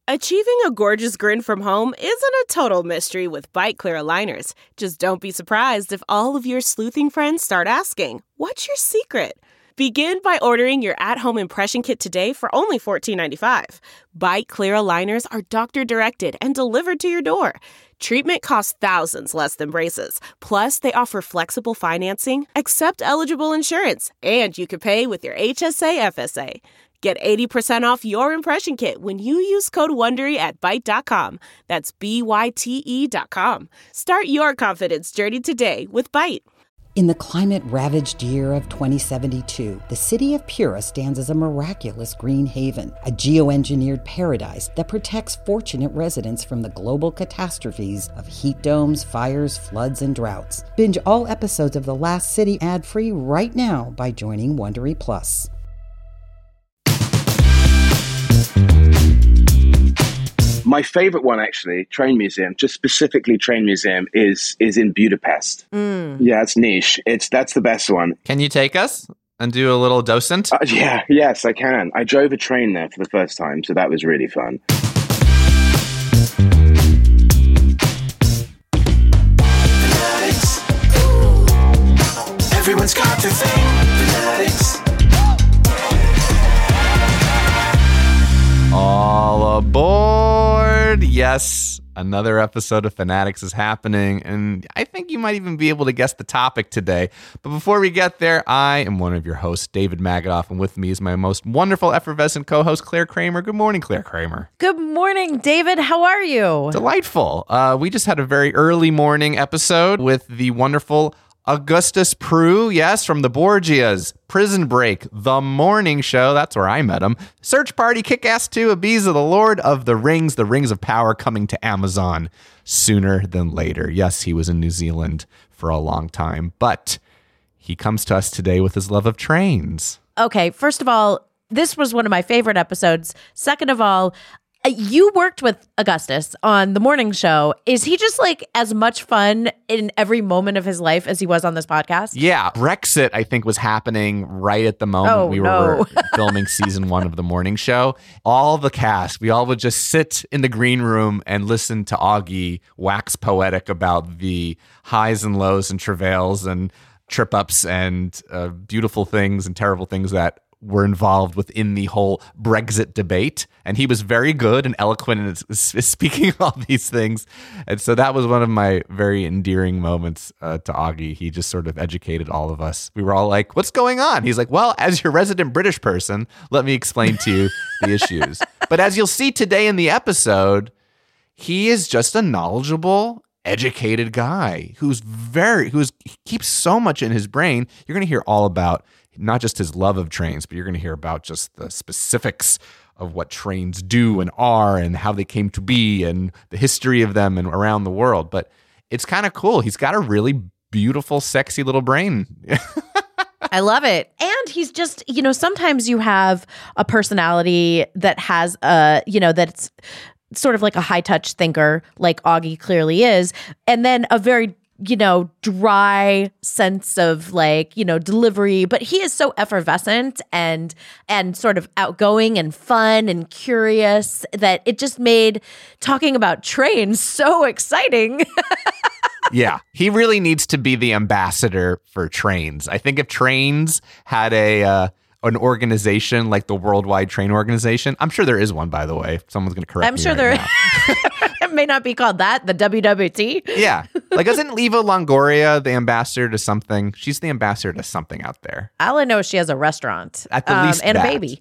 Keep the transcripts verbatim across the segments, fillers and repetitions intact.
Achieving a gorgeous grin from home isn't a total mystery with Byte Clear aligners. Just don't be surprised if all of your sleuthing friends start asking, "What's your secret?" Begin by ordering your at-home impression kit today for only fourteen ninety-five. Byte Clear aligners are doctor-directed and delivered to your door. Treatment costs thousands less than braces. Plus, they offer flexible financing, accept eligible insurance, and you can pay with your H S A F S A. Get eighty percent off your impression kit when you use code WONDERY at byte dot com. That's B Y T E dot com. Start your confidence journey today with Byte. In the climate-ravaged year of twenty seventy-two, the city of Pura stands as a miraculous green haven, a geoengineered paradise that protects fortunate residents from the global catastrophes of heat domes, fires, floods, and droughts. Binge all episodes of The Last City ad-free right now by joining Wondery Plus. My favorite one, actually, Train Museum, just specifically Train Museum, is is in Budapest. Mm. Yeah, it's niche. It's that's the best one. Can you take us and do a little docent? Uh, yeah, yes, I can. I drove a train there for the first time, so that was really fun. Everyone's got their thing. Fanatics. All aboard! Yes, another episode of Fanatics is happening, and I think you might even be able to guess the topic today. But before we get there, I am one of your hosts, David Magadoff, and with me is my most wonderful, effervescent co-host, Claire Kramer. Good morning, Claire Kramer. Good morning, David. How are you? Delightful. Uh, we just had a very early morning episode with the wonderful Augustus Prew, yes, from the Borgias. Prison Break, The Morning Show, that's where I met him. Search Party, Kick-Ass two, Ibiza, The Lord of the Rings, The Rings of Power coming to Amazon sooner than later. Yes, he was in New Zealand for a long time, but he comes to us today with his love of trains. Okay, first of all, this was one of my favorite episodes. Second of all, you worked with Augustus on The Morning Show. Is he just like as much fun in every moment of his life as he was on this podcast? Yeah. Brexit, I think, was happening right at the moment oh, we no. were filming season one of The Morning Show. All the cast, we all would just sit in the green room and listen to Augie wax poetic about the highs and lows and travails and trip ups and uh, beautiful things and terrible things that were involved within the whole Brexit debate. And he was very good and eloquent in speaking all these things. And so that was one of my very endearing moments uh, to Augie. He just sort of educated all of us. We were all like, what's going on? He's like, well, as your resident British person, let me explain to you the issues. But as you'll see today in the episode, he is just a knowledgeable, educated guy who's very, who's he keeps so much in his brain. You're going to hear all about not just his love of trains, but you're going to hear about just the specifics of what trains do and are and how they came to be and the history of them and around the world. But it's kind of cool. He's got a really beautiful, sexy little brain. I love it. And he's just, you know, sometimes you have a personality that has a, you know, that's sort of like a high touch thinker, like Augie clearly is, and then a very, you know, dry sense of like, you know, delivery, but he is so effervescent and and sort of outgoing and fun and curious that it just made talking about trains so exciting. Yeah, he really needs to be the ambassador for trains. I think if trains had a uh, an organization like the Worldwide Train Organization, I'm sure there is one, by the way. Someone's going to correct I'm me sure right there now. It may not be called that, the W W T. Yeah. Like, isn't Eva Longoria the ambassador to something? She's the ambassador to something out there. All I know is she has a restaurant. At the um, least and that. a baby.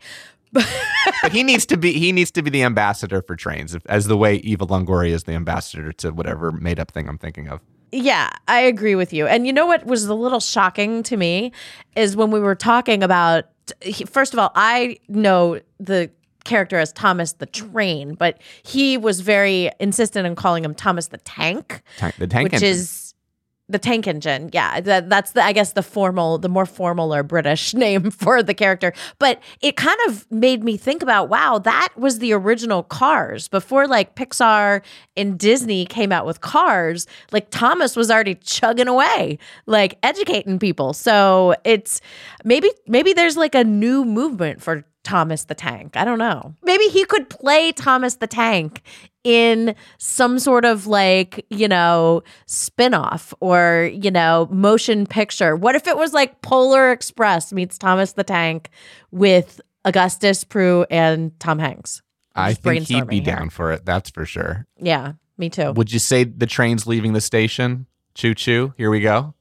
But he needs to be he needs to be the ambassador for trains, if, as the way Eva Longoria is the ambassador to whatever made up thing I'm thinking of. Yeah, I agree with you. And you know what was a little shocking to me is when we were talking about, first of all, I know the character as Thomas the Train, but he was very insistent in calling him Thomas the Tank. Tank the tank which engine. is the tank engine. Yeah, that, that's the I guess the formal, the more formal or British name for the character. But it kind of made me think about, wow, that was the original Cars before like Pixar and Disney came out with Cars. Like Thomas was already chugging away, like educating people. So it's maybe maybe there's like a new movement for Thomas the Tank. I don't know. Maybe he could play Thomas the Tank in some sort of like, you know, spinoff or, you know, motion picture. What if it was like Polar Express meets Thomas the Tank with Augustus Prew and Tom Hanks? I Just think he'd be brainstorming here. down for it. That's for sure. Yeah, me too. Would you say the train's leaving the station? Choo choo. Here we go.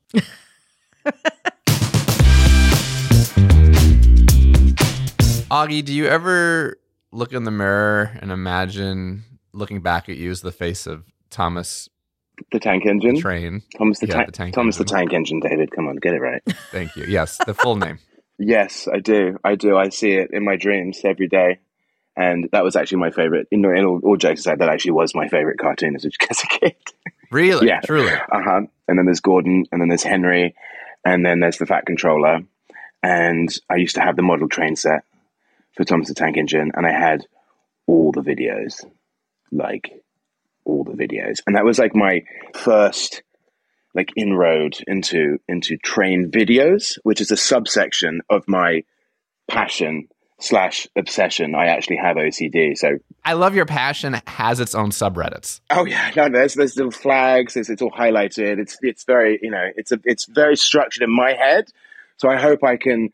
Augie, do you ever look in the mirror and imagine looking back at you as the face of Thomas The Tank Engine. the Train? Thomas the, Yeah, ta- the Tank Thomas Engine. the Tank Engine, David. Come on, get it right. Thank you. Yes, the full name. Yes, I do. I do. I see it in my dreams every day. And that was actually my favorite. You know, in all, all jokes aside, that actually was my favorite cartoon as a, as a kid. Really? Yeah. Truly. Uh-huh. And then there's Gordon, and then there's Henry, and then there's the Fat Controller. And I used to have the model train set for Thomas the Tank Engine, and I had all the videos, like all the videos. And that was like my first like inroad into into train videos, which is a subsection of my passion slash obsession. I actually have O C D, so I love your passion has its own subreddits. oh yeah, no, there's there's little flags. It's, it's all highlighted. It's it's very you know it's a it's very structured in my head. So I hope I can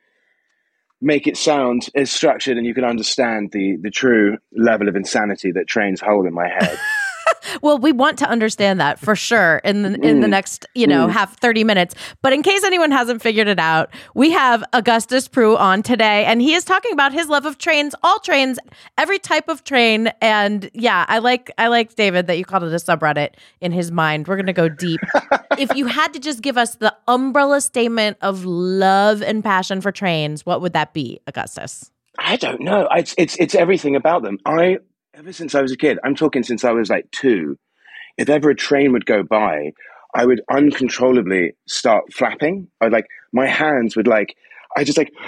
make it sound as structured, and you can understand the the true level of insanity that trains hold in my head. Well, we want to understand that for sure in the, in the next, you know, half thirty minutes. But in case anyone hasn't figured it out, we have Augustus Prew on today, and he is talking about his love of trains, all trains, every type of train. And yeah, I like I like David that you called it a subreddit in his mind. We're going to go deep. If you had to just give us the umbrella statement of love and passion for trains, what would that be, Augustus? I don't know. It's it's it's everything about them. I ever since I was a kid, I'm talking since I was like two. If ever a train would go by, I would uncontrollably start flapping. I'd like my hands would like I just like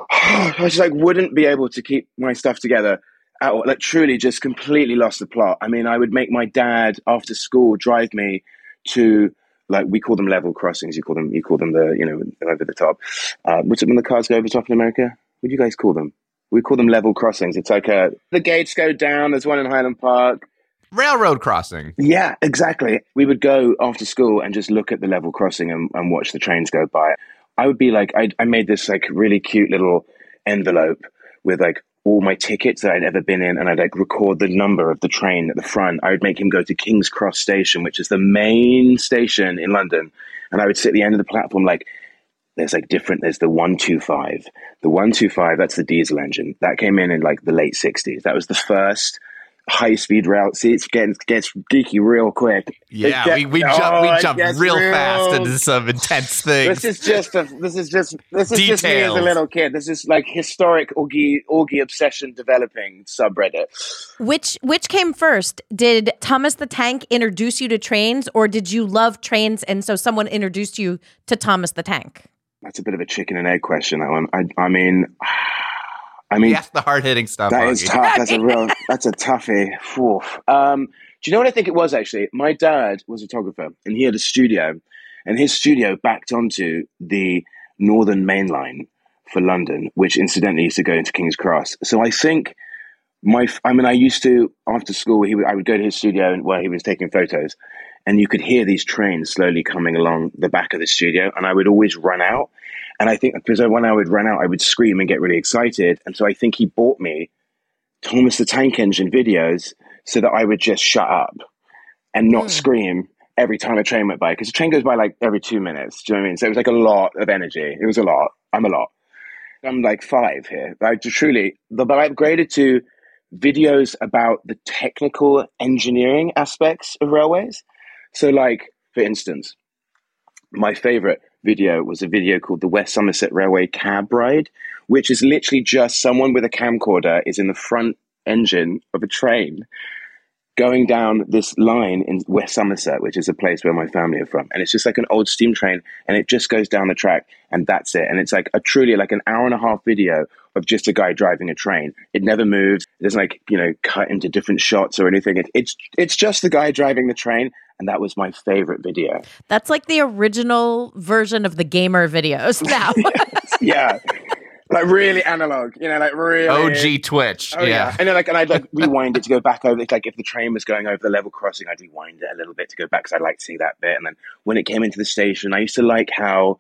I just like wouldn't be able to keep my stuff together at all. Like truly just completely lost the plot. I mean, I would make my dad after school drive me to like we call them level crossings. You call them you call them the you know over the top. Uh, what's it when the cars go over the top in America? What do you guys call them? We call them level crossings. It's like a, the gates go down. There's one in Highland Park. Railroad crossing. Yeah, exactly. We would go after school and just look at the level crossing and, and watch the trains go by. I would be like, I, I made this like really cute little envelope with like all my tickets that I'd ever been in, and I'd like record the number of the train at the front. I would make him go to King's Cross Station, which is the main station in London. And I would sit at the end of the platform like, there's like different, there's the one two five. The one two five, that's the diesel engine. That came in in like the late sixties. That was the first high-speed rail. See, it gets, gets geeky real quick. Yeah, It get- we, we, oh, jump, we it jump gets real real. fast into some intense things. This is just a, this is just this is just me as Details. a little kid. This is like historic Augie Augie obsession developing subreddit. Which which came first? Did Thomas the Tank introduce you to trains, or did you love trains and so someone introduced you to Thomas the Tank? That's a bit of a chicken and egg question. That one. I, I mean, I mean, We ask the hard-hitting stuff. that is Augie. tough. That's a real. That's a toughie. Phew. Um, do you know what I think it was actually? My dad was a photographer, and he had a studio, and his studio backed onto the Northern Main Line for London, which incidentally used to go into King's Cross. So I think my. I mean, I used to after school. He would. I would go to his studio where he was taking photos. And you could hear these trains slowly coming along the back of the studio. And I would always run out. And I think because when I would run out, I would scream and get really excited. And so I think he bought me Thomas the Tank Engine videos so that I would just shut up and not mm. scream every time a train went by. Because a train goes by like every two minutes. Do you know what I mean? So it was like a lot of energy. It was a lot. I'm a lot. I'm like five here. I truly, but I upgraded to videos about the technical engineering aspects of railways. So like, for instance, my favorite video was a video called the West Somerset Railway Cab Ride, which is literally just someone with a camcorder is in the front engine of a train going down this line in West Somerset, which is a place where my family are from. And it's just like an old steam train, and it just goes down the track, and that's it. And it's like a truly like an hour and a half video of just a guy driving a train. It never moves. It doesn't like, you know, cut into different shots or anything. It, it's it's just the guy driving the train. And that was my favorite video. That's like the original version of the gamer videos now. Yeah. like really analog, you know, like really O G Twitch. Oh, yeah. yeah. And then like, and I'd like rewind it to go back over. It's like if the train was going over the level crossing, I'd rewind it a little bit to go back because I'd like to see that bit. And then when it came into the station, I used to like how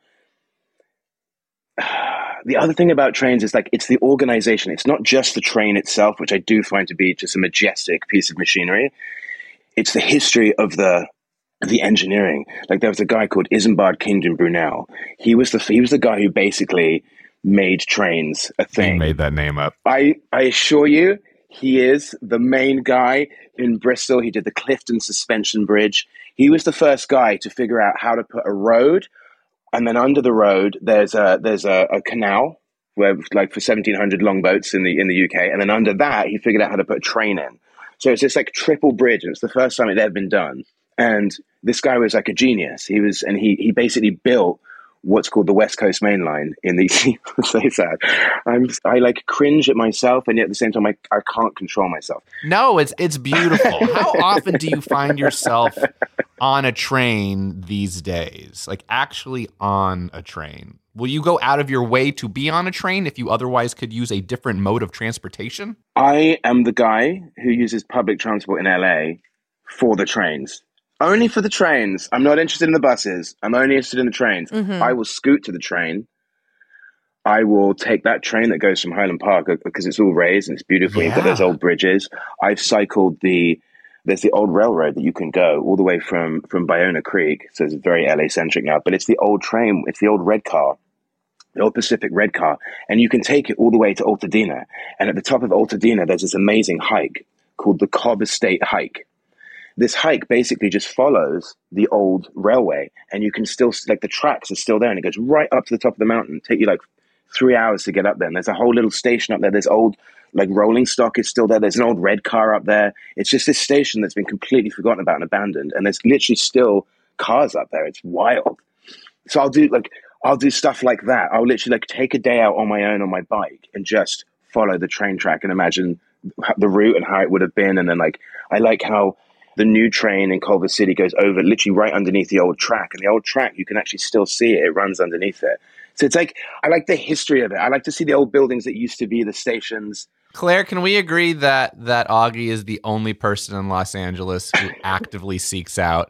uh, the other thing about trains is like it's the organization. It's not just the train itself, which I do find to be just a majestic piece of machinery. It's the history of the the engineering. Like there was a guy called Isambard Kingdom Brunel. He was the he was the guy who basically made trains a thing. He made that name up. I, I assure you, he is the main guy in Bristol. He did the Clifton Suspension Bridge. He was the first guy to figure out how to put a road, and then under the road there's a there's a, a canal where like for seventeen hundred longboats in the in the U K, and then under that he figured out how to put a train in. So it's this like triple bridge, and it's the first time it had ever been done. And this guy was like a genius. He was, and he he basically built what's called the West Coast Main Line in the, so sad. I'm, I like cringe at myself, and yet at the same time, I, I can't control myself. No, it's it's beautiful. How often do you find yourself on a train these days? Like actually on a train? Will you go out of your way to be on a train if you otherwise could use a different mode of transportation? I am the guy who uses public transport in L A for the trains. Only for the trains. I'm not interested in the buses. I'm only interested in the trains. Mm-hmm. I will scoot to the train. I will take that train that goes from Highland Park because it's all raised and it's beautiful. Yeah. You've got those old bridges. I've cycled the, there's the old railroad that you can go all the way from, from Bayona Creek. So it's very L A centric now, but it's the old train. It's the old red car, the old Pacific red car. And you can take it all the way to Altadena. And at the top of Altadena, there's this amazing hike called the Cobb Estate Hike. This hike basically just follows the old railway, and you can still, like the tracks are still there, and it goes right up to the top of the mountain. Take you like three hours to get up there. And there's a whole little station up there. There's old, like rolling stock is still there. There's an old red car up there. It's just this station that's been completely forgotten about and abandoned. And there's literally still cars up there. It's wild. So I'll do like, I'll do stuff like that. I'll literally like take a day out on my own on my bike and just follow the train track and imagine the route and how it would have been. And then like, I like how the new train in Culver City goes over literally right underneath the old track. And the old track, you can actually still see it. It runs underneath it. So it's like, I like the history of it. I like to see the old buildings that used to be the stations. Claire, can we agree that that Augie is the only person in Los Angeles who actively seeks out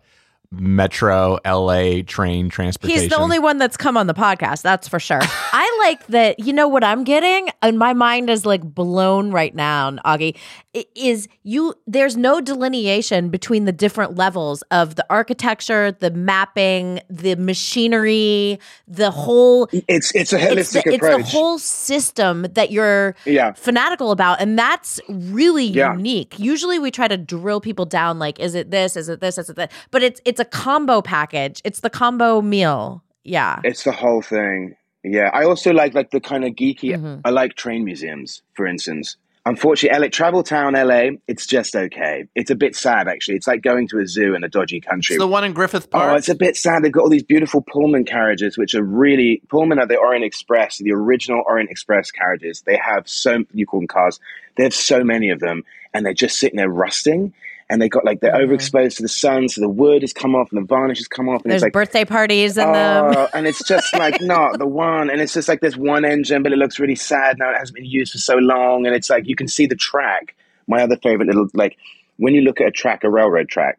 Metro L A train transportation? He's the only one that's come on the podcast, that's for sure. I like that, you know what I'm getting? And my mind is like blown right now, Augie, is you there's no delineation between the different levels of the architecture, the mapping, the machinery, the whole It's it's a holistic it's the, approach. It's the whole system that you're yeah. fanatical about, and that's really yeah. unique. Usually we try to drill people down like, is it this, is it this, is it that? But it's it's a combo package. It's the combo meal. Yeah. It's the whole thing. Yeah. I also like like the kind of geeky, mm-hmm. I like train museums, for instance. Unfortunately, L A, Travel Town, L A, it's just okay. It's a bit sad, actually. It's like going to a zoo in a dodgy country. It's the one in Griffith Park. Oh, it's a bit sad. They've got all these beautiful Pullman carriages, which are really, Pullman are the Orient Express, the original Orient Express carriages. They have so, you call them cars, they have so many of them, and they're just sitting there rusting. And they got like, they're mm-hmm. overexposed to the sun, so the wood has come off and the varnish has come off. And there's it's like birthday parties in oh, them. And it's just like, not the one. And it's just like there's one engine, but it looks really sad now. It hasn't been used for so long. And it's like, you can see the track. My other favorite little, like when you look at a track, a railroad track,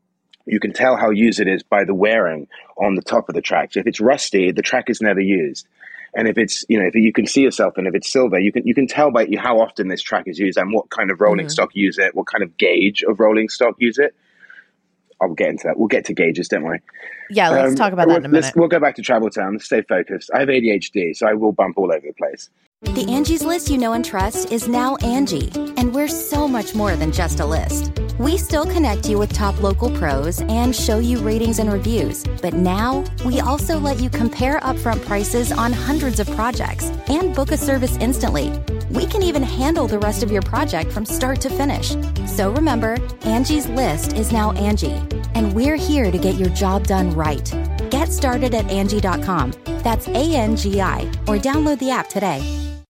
you can tell how used it is by the wearing on the top of the track. So if it's rusty, the track is never used. And if it's, you know, if you can see yourself, and if it's silver, you can you can tell by how often this track is used and what kind of rolling mm-hmm. stock use it, what kind of gauge of rolling stock use it. I'll get into that. We'll get to gauges, don't we? Yeah, let's um, talk about that in a minute. We'll go back to Travel Town. Let's stay focused. I have A D H D, so I will bump all over the place. The Angie's List you know and trust is now Angie, and we're so much more than just a list. We still connect you with top local pros and show you ratings and reviews, but now we also let you compare upfront prices on hundreds of projects and book a service instantly. We can even handle the rest of your project from start to finish. So remember, Angie's List is now Angie, and we're here to get your job done right. Get started at Angie dot com. That's A N G I, or download the app today.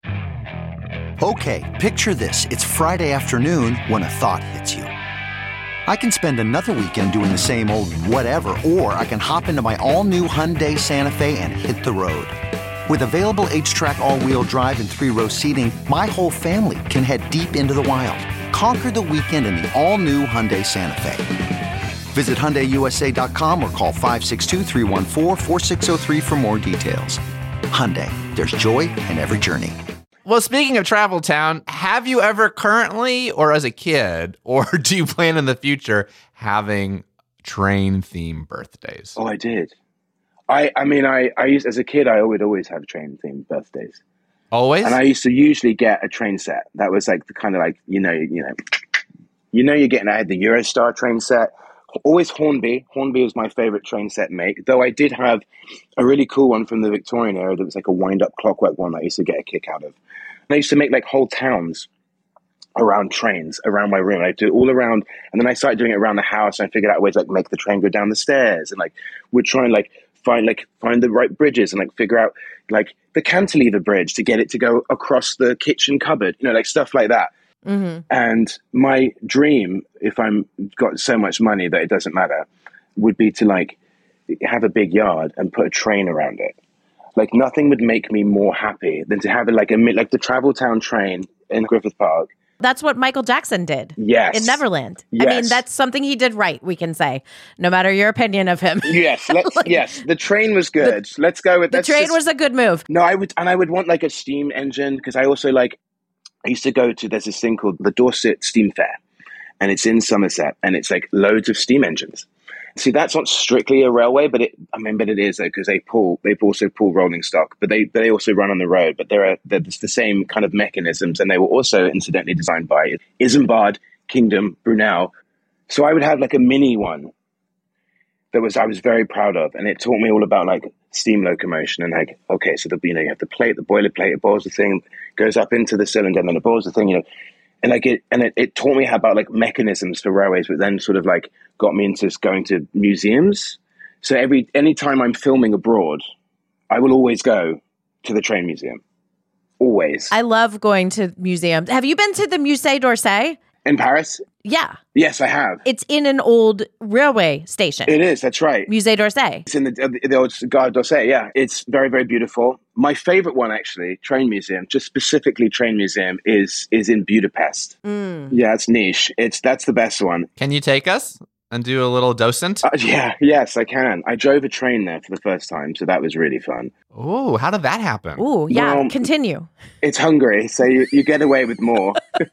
Okay, picture this. It's Friday afternoon when a thought hits you. I can spend another weekend doing the same old whatever, or I can hop into my all-new Hyundai Santa Fe and hit the road. With available H-Track all-wheel drive and three-row seating, my whole family can head deep into the wild. Conquer the weekend in the all-new Hyundai Santa Fe. Visit Hyundai U S A dot com or call five six two, three one four, four six zero three for more details. Hyundai, there's joy in every journey. Well, speaking of Travel Town, have you ever currently or as a kid, or do you plan in the future having train-themed birthdays? Oh, I did. I, I mean, I, I used as a kid, I would always have train-themed birthdays. Always? And I used to usually get a train set. That was like the kind of like, you know, you know, you know, you're getting, I had the Eurostar train set. Always Hornby. Hornby was my favorite train set make, though I did have a really cool one from the Victorian era that was like a wind-up clockwork one that I used to get a kick out of. And I used to make like whole towns around trains, around my room. I do it all around, and then I started doing it around the house, and I figured out ways like make the train go down the stairs, and like would try and like find like find the right bridges and like figure out like the cantilever bridge to get it to go across the kitchen cupboard, you know, like stuff like that. Mm-hmm. And my dream, if I'm got so much money that it doesn't matter, would be to like have a big yard and put a train around it. Like nothing would make me more happy than to have it like a like the Travel Town train in Griffith Park. That's what Michael Jackson did. Yes. In Neverland. Yes. I mean, that's something he did right, we can say, no matter your opinion of him. Yes. Let's, like, yes. The train was good. The, let's go with the train just, was a good move. No, I would, and I would want like a steam engine because I also like, I used to go to, there's this thing called the Dorset Steam Fair, and it's in Somerset, and it's like loads of steam engines. See, that's not strictly a railway, but it, I mean, but it is though, because they pull, they also pull rolling stock, but they, they also run on the road, but they're, they're the same kind of mechanisms. And they were also incidentally designed by Isambard Kingdom Brunel. So I would have like a mini one that was, I was very proud of. And it taught me all about like steam locomotion and like, okay, so the, you know, you have the plate, the boiler plate, it boils the thing, goes up into the cylinder, and then it boils the thing, you know. And like it, and it, it taught me how about like mechanisms for railways, but then sort of like got me into going to museums. So every any time I'm filming abroad, I will always go to the train museum. Always. I love going to museums. Have you been to the Musée d'Orsay? In Paris? Yeah. Yes, I have. It's in an old railway station. It is, that's right. Musée d'Orsay. It's in the, the, the old Gare d'Orsay, yeah. It's very, very beautiful. My favorite one, actually, train museum, just specifically train museum, is is in Budapest. Mm. Yeah, it's niche. It's That's the best one. Can you take us and do a little docent? Uh, yeah, yes, I can. I drove a train there for the first time, so that was really fun. Oh, how did that happen? Oh, yeah, well, continue. It's Hungary, so you, you get away with more.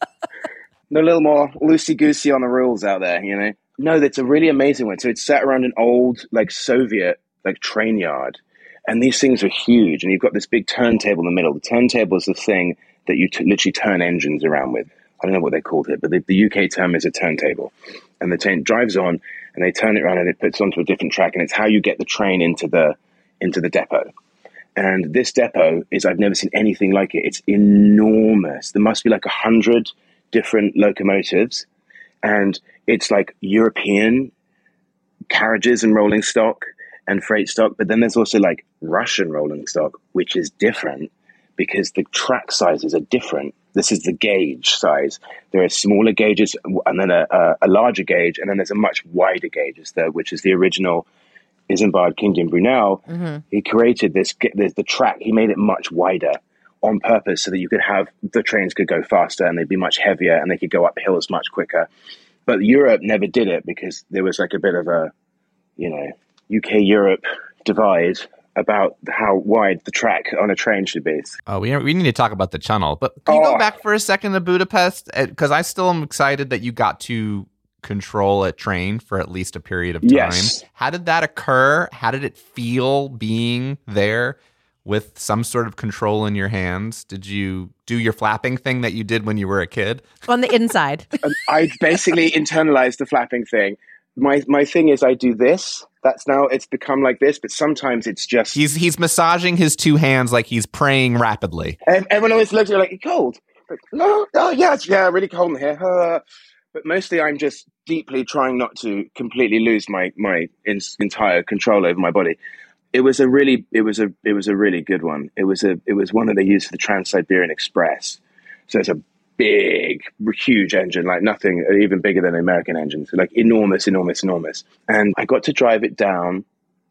A little more loosey-goosey on the rules out there, you know? No, that's a really amazing one. So it's set around an old, like, Soviet, like, train yard. And these things are huge. And you've got this big turntable in the middle. The turntable is the thing that you t- literally turn engines around with. I don't know what they called it, but the, the U K term is a turntable. And the train drives on, and they turn it around, and it puts onto a different track. And it's how you get the train into the into the depot. And this depot is, I've never seen anything like it. It's enormous. There must be like a hundred different locomotives, and it's like European carriages and rolling stock and freight stock, but then there's also like Russian rolling stock, which is different because the track sizes are different. This is the gauge size. There are smaller gauges and then a, a, a larger gauge, and then there's a much wider gauge, which is the original Isambard Kingdom Brunel. Mm-hmm. He created this, this the track, he made it much wider on purpose so that you could have the trains could go faster and they'd be much heavier and they could go up hills much quicker. But Europe never did it because there was like a bit of a, you know, U K Europe divide about how wide the track on a train should be. Oh, we we need to talk about the tunnel. But can you oh. go back for a second to Budapest? Because I still am excited that you got to control a train for at least a period of time. Yes. How did that occur? How did it feel being there with some sort of control in your hands? Did you do your flapping thing that you did when you were a kid? On the inside. I basically internalized the flapping thing. My my thing is I do this. That's now, it's become like this, but sometimes it's just... He's he's massaging his two hands like he's praying rapidly. And everyone always looks at me like, it's cold. Like, no, oh, yeah, it's yeah, really cold in here. Uh, but mostly I'm just deeply trying not to completely lose my, my in, entire control over my body. It was a really, it was a, it was a really good one. It was a, it was one that they used for the Trans-Siberian Express. So it's a big, huge engine, like nothing even bigger than an American engine. So like enormous, enormous, enormous. And I got to drive it down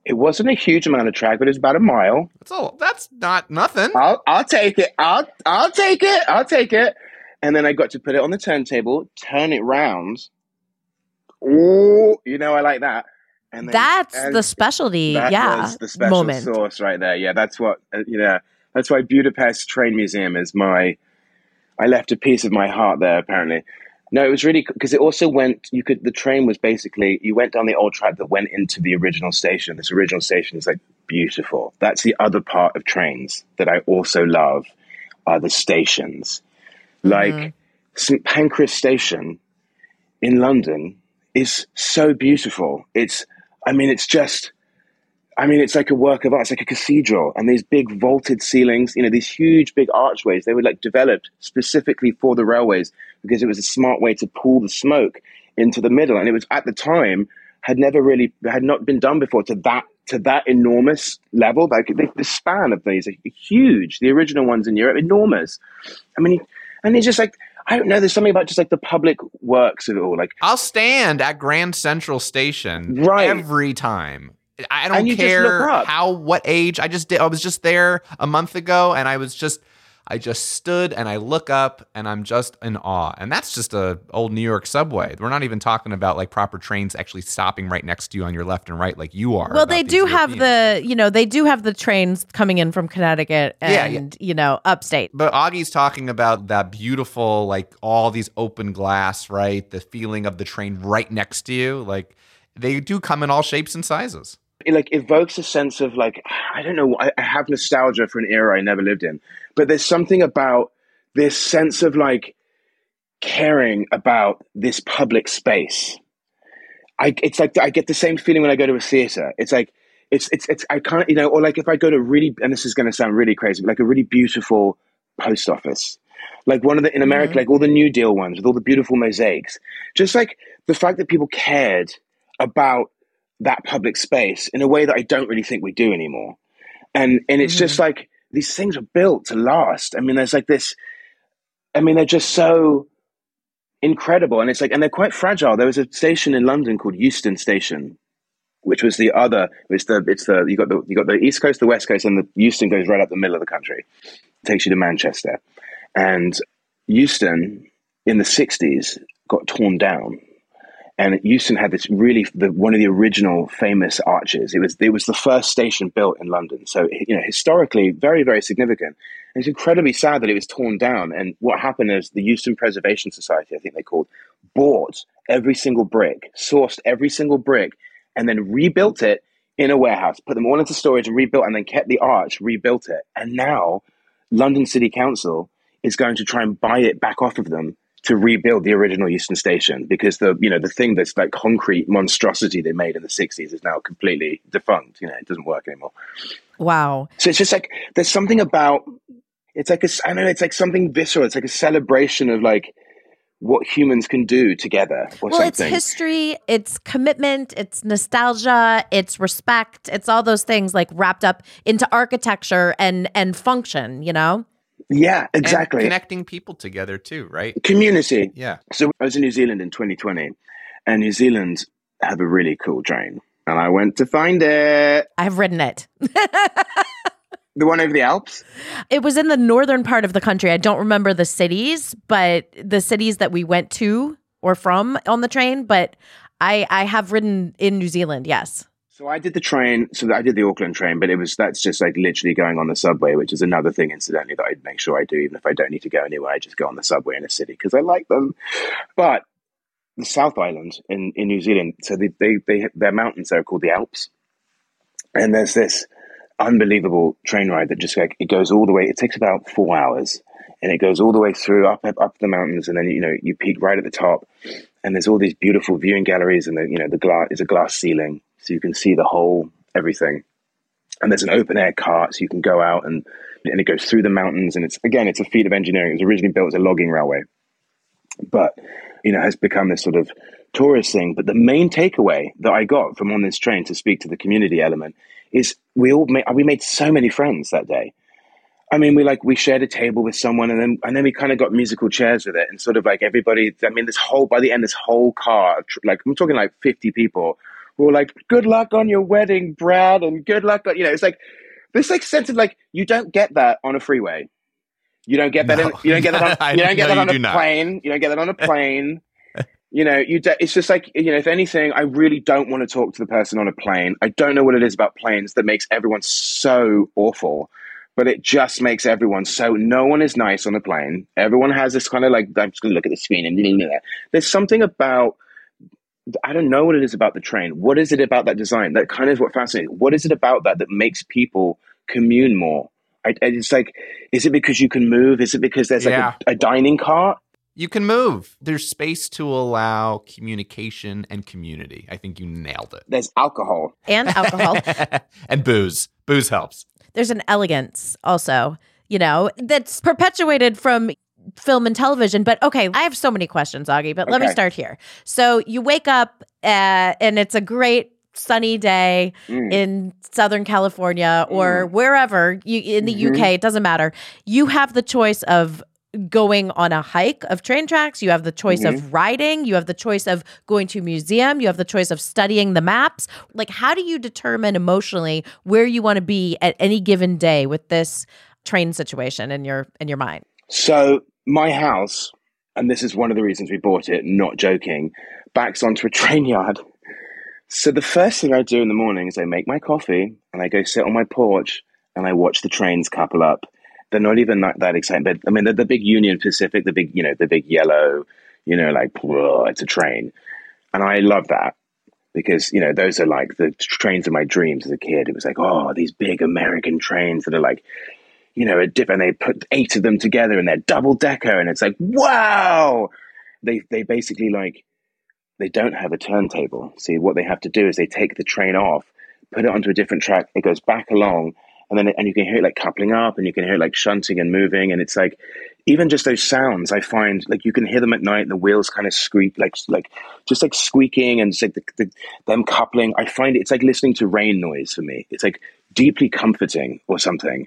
It wasn't a huge amount of track, but it was about a mile. That's all. That's not nothing. I'll I'll take it. I'll I'll take it. I'll take it. And then I got to put it on the turntable, turn it round. Oh, you know I like that. And then, That's and the specialty. that yeah, was the special moment. sauce right there. Yeah, that's what. Uh, you know, that's why Budapest Train Museum is my. I left a piece of my heart there. Apparently, no, it was really because it also went. You could. The train was basically you went down the old track that went into the original station. This original station is like beautiful. That's the other part of trains that I also love. Are the stations, mm-hmm. like Saint Pancras Station in London is so beautiful. It's. I mean, it's just. I mean, it's like a work of art. It's like a cathedral, and these big vaulted ceilings, you know, these huge, big archways. They were like developed specifically for the railways because it was a smart way to pull the smoke into the middle. And it was at the time had never really had not been done before to that to that enormous level. Like the, the span of these are huge. The original ones in Europe, enormous. I mean, and it's just like. I don't know. There's something about just like the public works of it all. Like I'll stand at Grand Central Station right. every time. I don't and you care just look up. how, what age. I just did. I was just there a month ago, and I was just, I just stood and I look up, and I'm just in awe. And that's just a old New York subway. We're not even talking about like proper trains actually stopping right next to you on your left and right, like you are. Well, they do have the, you know, they do have the trains coming in from Connecticut and yeah, yeah. you know, upstate. But Augie's talking about that beautiful, like all these open glass, right? The feeling of the train right next to you, like they do come in all shapes and sizes. It like evokes a sense of like, I don't know, I, I have nostalgia for an era I never lived in, but there's something about this sense of like caring about this public space. I, it's like, I get the same feeling when I go to a theater. It's like, it's, it's, it's, I can't, you know, or like if I go to really, and this is going to sound really crazy, but like a really beautiful post office, like one of the, in America, mm-hmm. like all the New Deal ones with all the beautiful mosaics, just like the fact that people cared about that public space in a way that I don't really think we do anymore. And and it's mm-hmm. just like, these things are built to last. I mean, there's like this, I mean, they're just so incredible. And it's like, and they're quite fragile. There was a station in London called Euston Station, which was the other, it's the, it's the, you got the, you got the East Coast, the West Coast, and the Euston goes right up the middle of the country. It takes you to Manchester. And Euston in the sixties got torn down. And Euston had this really the, one of the original famous arches. It was it was the first station built in London, so you know historically very very significant. And it's incredibly sad that it was torn down. And what happened is the Euston Preservation Society, I think they called, bought every single brick, sourced every single brick, and then rebuilt it in a warehouse, put them all into storage and rebuilt, and then kept the arch, rebuilt it. And now London City Council is going to try and buy it back off of them to rebuild the original Euston Station, because the you know the thing that's like concrete monstrosity they made in the sixties is now completely defunct. You know, it doesn't work anymore. Wow. So it's just like there's something about it's like a I don't know it's like something visceral. It's like a celebration of like what humans can do together. Or well, something. It's history, it's commitment, it's nostalgia, it's respect, it's all those things like wrapped up into architecture and and function. You know. Yeah, exactly. And connecting people together too, right? Community. Yeah. So I was in New Zealand in twenty twenty, and New Zealand have a really cool train, and I went to find it. I've ridden it. The one over the Alps? It was in the northern part of the country. I don't remember the cities, but the cities that we went to or from on the train, but I, I have ridden in New Zealand, yes. So I did the train, so I did the Auckland train, but it was, that's just like literally going on the subway, which is another thing, incidentally, that I'd make sure I do, even if I don't need to go anywhere, I just go on the subway in a city because I like them. But the South Island in, in New Zealand, so they, they, they, their mountains there are called the Alps. And there's this unbelievable train ride that just like, it goes all the way, it takes about four hours and it goes all the way through up, up, up the mountains. And then, you know, you peak right at the top and there's all these beautiful viewing galleries and the, you know, the glass is a glass ceiling. So you can see the whole, everything. And there's an open air cart, so you can go out and, and it goes through the mountains. And it's, again, it's a feat of engineering. It was originally built as a logging railway, but, you know, has become this sort of tourist thing. But the main takeaway that I got from on this train, to speak to the community element, is we all made, we made so many friends that day. I mean, we like, we shared a table with someone and then, and then we kind of got musical chairs with it and sort of like everybody, I mean, this whole, by the end, this whole car, like I'm talking like fifty people, or like, good luck on your wedding, Brad, and good luck on, you know, it's like this like sense of like, you don't get that on a freeway. You don't get that. No. In, you don't get that. On, you don't get no, that on a do not. plane. You don't get that on a plane. You know, you. Do, it's just like, you know, if anything, I really don't want to talk to the person on a plane. I don't know what it is about planes that makes everyone so awful, but it just makes everyone so. No one is nice on a plane. Everyone has this kind of like, I'm just going to look at the screen and blah, blah, blah. There's something about. I don't know what it is about the train. What is it about that design? That kind of is what fascinates me. What is it about that that makes people commune more? I, it's like, is it because you can move? Is it because there's like Yeah. a, a dining cart? You can move. There's space to allow communication and community. I think you nailed it. There's alcohol. And alcohol. And booze. Booze helps. There's an elegance also, you know, that's perpetuated from film and television. But okay, I have so many questions, Augie, but let me Okay. start here. So you wake up uh, and it's a great sunny day Mm. in Southern California or wherever you in the U K, it doesn't matter. You have the choice of going on a hike of train tracks. You have the choice of riding. You have the choice of going to a museum. You have the choice of studying the maps. Like, how do you determine emotionally where you want to be at any given day with this train situation in your in your mind? So my house, and this is one of the reasons we bought it, not joking, backs onto a train yard. So the first thing I do in the morning is I make my coffee and I go sit on my porch and I watch the trains couple up. They're not even that, that exciting, but I mean, they're the big Union Pacific, the big, you know, the big yellow, you know, like, whoa, it's a train. And I love that because, you know, those are like the trains of my dreams as a kid. It was like, oh, these big American trains that are like, you know, a dip, and they put eight of them together and they're double decker. And it's like, wow, they, they basically like, they don't have a turntable. See, what they have to do is they take the train off, put it onto a different track. It goes back along, and then it, and you can hear it like coupling up, and you can hear it like shunting and moving. And it's like, even just those sounds, I find like you can hear them at night. And the wheels kind of squeak, like like just like squeaking, and just like the, the, them coupling. I find it, it's like listening to rain noise for me. It's like deeply comforting or something.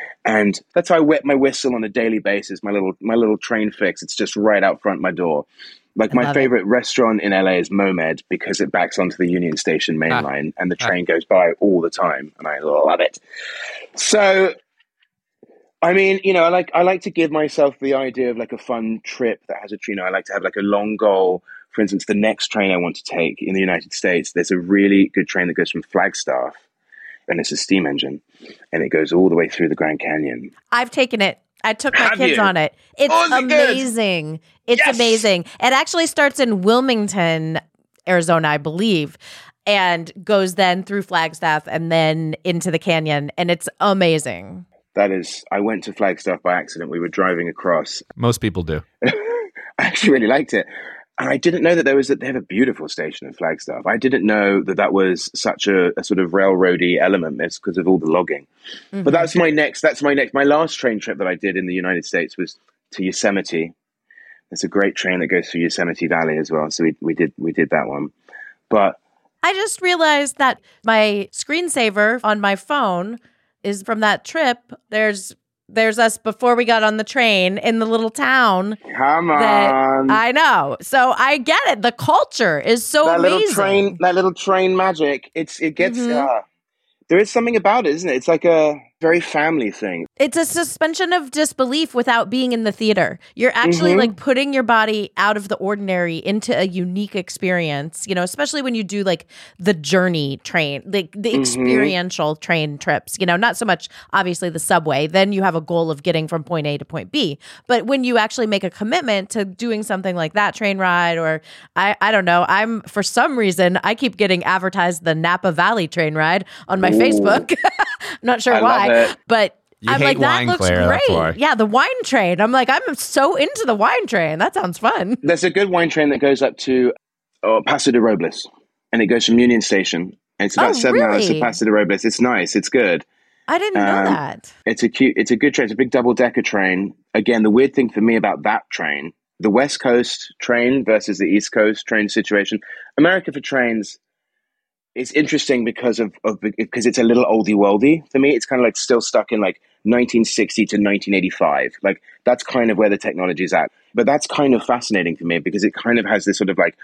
And that's how I wet my whistle on a daily basis. My little my little train fix. It's just right out front my door. Like my favorite it. restaurant in L A is Momed because it backs onto the Union Station main ah. line and the train ah. goes by all the time, and I love it. So, I mean, you know, I like I like to give myself the idea of like a fun trip that has a, you know, I like to have like a long goal. For instance, the next train I want to take in the United States, there's a really good train that goes from Flagstaff, and it's a steam engine, and it goes all the way through the Grand Canyon. I've taken it. I took my Have kids you? on it. It's Oh, is it amazing. good? It's Yes! amazing. It actually starts in Wilmington, Arizona, I believe, and goes then through Flagstaff and then into the canyon. And it's amazing. That is, I went to Flagstaff by accident. We were driving across. Most people do. I actually really liked it. And I didn't know that there was, a, they have a beautiful station in Flagstaff. I didn't know that that was such a, a sort of railroady element. It's because of all the logging. Mm-hmm. But that's my next, that's my next, my last train trip that I did in the United States was to Yosemite. There's a great train that goes through Yosemite Valley as well. So we, we did, we did that one. But I just realized that my screensaver on my phone is from that trip. There's There's us before we got on the train in the little town. Come on. I know. So I get it. The culture is so that amazing. Little train, that little train magic. It's It gets, Mhm. uh, there is something about it, isn't it? It's like a very family thing. It's a suspension of disbelief without being in the theater. You're actually Mhm. like putting your body out of the ordinary into a unique experience, you know, especially when you do like the journey train, like the Mhm. experiential train trips, you know, not so much obviously the subway. Then you have a goal of getting from point A to point B. But when you actually make a commitment to doing something like that train ride, or I, I don't know, I'm for some reason, I keep getting advertised the Napa Valley train ride on my Ooh. Facebook. Not sure I why. love it. But You I'm hate like, that wine, looks Claire, that's why. great. Yeah, the wine train. I'm like, I'm so into the wine train. That sounds fun. There's a good wine train that goes up to oh, Paso de Robles, and it goes from Union Station. And it's about Oh, seven hours to really? Paso de Robles. It's nice. It's good. I didn't know Um, that. It's a cute. It's a good train. It's a big double decker train. Again, the weird thing for me about that train, the West Coast train versus the East Coast train situation. America for trains. It's interesting because of, of because it's a little oldie worldy for me. It's kind of like still stuck in like nineteen sixty to nineteen eighty-five. Like that's kind of where the technology is at. But that's kind of fascinating for me because it kind of has this sort of like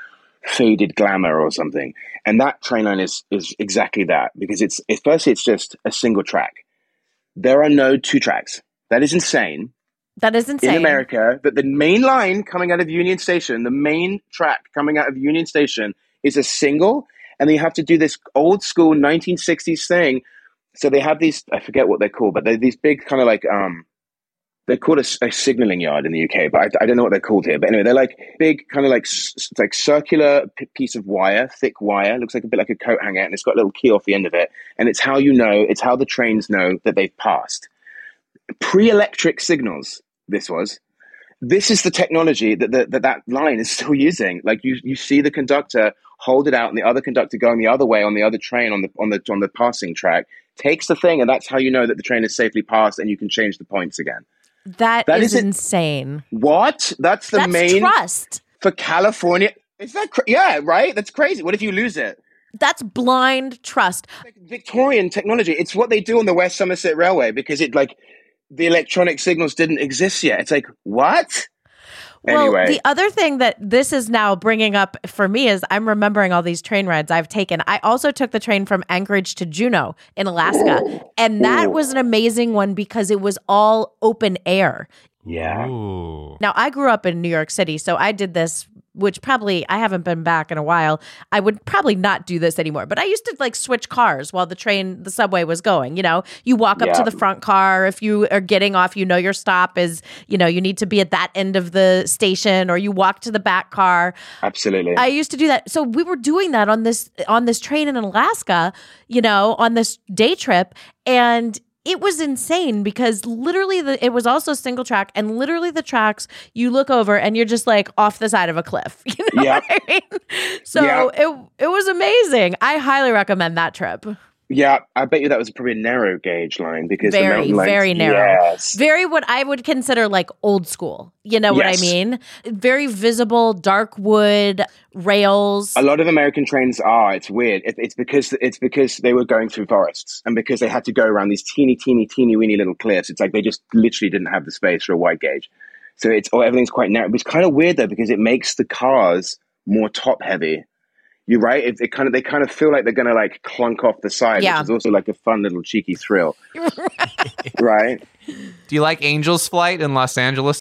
faded glamour or something. And that train line is is exactly that, because it's, it's firstly, it's just a single track. There are no two tracks. That is insane. That is insane. In America, that the main line coming out of Union Station, the main track coming out of Union Station is a single, and then you have to do this old school nineteen sixties thing. So they have these, I forget what they're called, but they're these big kind of like, um, they're called a, a signaling yard in the U K, but I, I don't know what they're called here. But anyway, they're like big kind of like, like circular p- piece of wire, thick wire, looks like a bit like a coat hanger, and it's got a little key off the end of it. And it's how you know, it's how the trains know that they've passed. Pre-electric signals, this was. This is the technology that the, that, that line is still using. Like you, you see the conductor hold it out, and the other conductor going the other way on the other train on the on the on the passing track takes the thing, and that's how you know that the train is safely passed, and you can change the points again. That, that is, is insane. What? That's the that's main trust for California. Is that cra- yeah? Right. That's crazy. What if you lose it? That's blind trust. Like Victorian technology. It's what they do on the West Somerset Railway, because it like the electronic signals didn't exist yet. It's like what? Well, anyway. The other thing that this is now bringing up for me is I'm remembering all these train rides I've taken. I also took the train from Anchorage to Juneau in Alaska, Ooh. and that Ooh. was an amazing one because it was all open air. Yeah. Ooh. Now, I grew up in New York City, so I did this, which probably I haven't been back in a while. I would probably not do this anymore, but I used to like switch cars while the train, the subway was going. You know, you walk up yeah. to the front car. If you are getting off, you know your stop is, you know, you need to be at that end of the station, or you walk to the back car. Absolutely. I used to do that. So we were doing that on this on this train in Alaska, you know, on this day trip, and it was insane because literally the, it was also single track, and literally the tracks you look over and you're just like off the side of a cliff. You know yep. what I mean? So yep. it it was amazing. I highly recommend that trip. Yeah, I bet you that was probably a narrow gauge line because very, the mountain lines, very narrow. Yes. Very what I would consider like old school. You know what yes. I mean? Very visible, dark wood rails. A lot of American trains are. It's weird. It, it's because it's because they were going through forests, and because they had to go around these teeny, teeny, teeny, weeny little cliffs. It's like they just literally didn't have the space for a wide gauge. So it's oh, everything's quite narrow. But it's kind of weird though, because it makes the cars more top heavy. You're right. It, it kind of they kind of feel like they're going to like clunk off the side, yeah. which is also like a fun little cheeky thrill, right. right? Do you like Angel's Flight in Los Angeles?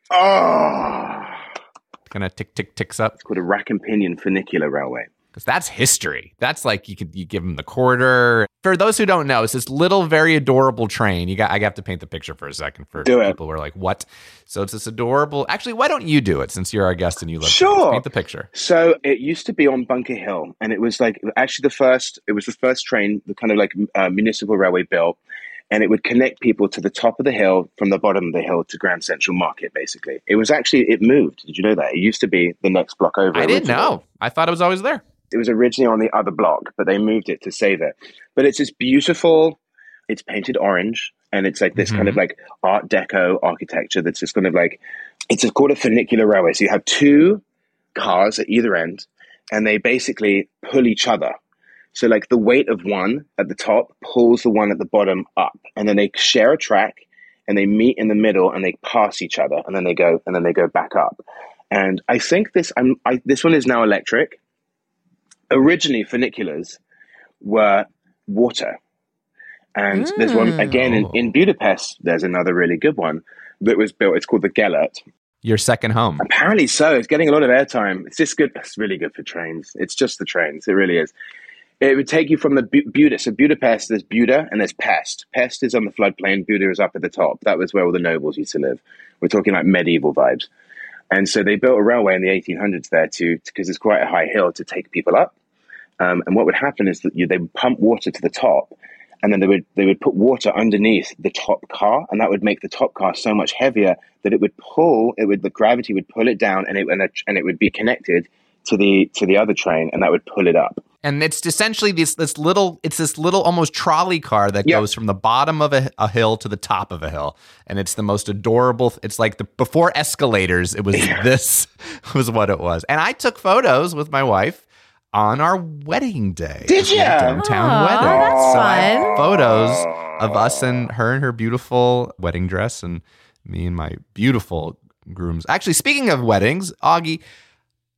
Oh, kind of tick tick ticks up. It's called a rack and pinion funicular railway. Because that's history. That's like you could you give them the quarter. For those who don't know, it's this little, very adorable train. You got I have to paint the picture for a second for do people who are like, what? So it's this adorable. Actually, why don't you do it since you're our guest and you love sure. to paint the picture? So it used to be on Bunker Hill, and it was like actually the first. It was the first train, the kind of like uh, municipal railway built, and it would connect people to the top of the hill from the bottom of the hill to Grand Central Market. Basically, it was actually it moved. Did you know that it used to be the next block over? I didn't originally. know. I thought it was always there. It was originally on the other block, but they moved it to save it. But it's this beautiful, it's painted orange, and it's like this mm-hmm. kind of like Art Deco architecture that's just kind of like, it's called a funicular railway. So you have two cars at either end, and they basically pull each other. So like the weight of one at the top pulls the one at the bottom up, and then they share a track, and they meet in the middle, and they pass each other, and then they go, and then they go back up. And I think this, I'm, I, this one is now electric. Originally, funiculars were water. And mm. there's one, again, in, in Budapest, there's another really good one that was built. It's called the Gellert. Your second home. Apparently so. It's getting a lot of airtime. It's just good. It's really good for trains. It's just the trains. It really is. It would take you from the Bu- Buda. So Budapest, there's Buda and there's Pest. Pest is on the floodplain. Buda is up at the top. That was where all the nobles used to live. We're talking like medieval vibes. And so they built a railway in the eighteen hundreds there too, because it's quite a high hill to take people up. Um, and what would happen is that you, they would pump water to the top, and then they would they would put water underneath the top car, and that would make the top car so much heavier that it would pull. It would the gravity would pull it down, and it and, it, and it would be connected to the to the other train, and that would pull it up. And it's essentially this this little it's this little almost trolley car that yep. goes from the bottom of a, a hill to the top of a hill, and it's the most adorable. It's like the before escalators. It was this was what it was, and I took photos with my wife on our wedding day. Did you? Downtown Aww, wedding. that's so fun. I have photos of us and her in her beautiful wedding dress, and me and my beautiful grooms. Actually, speaking of weddings, Augie,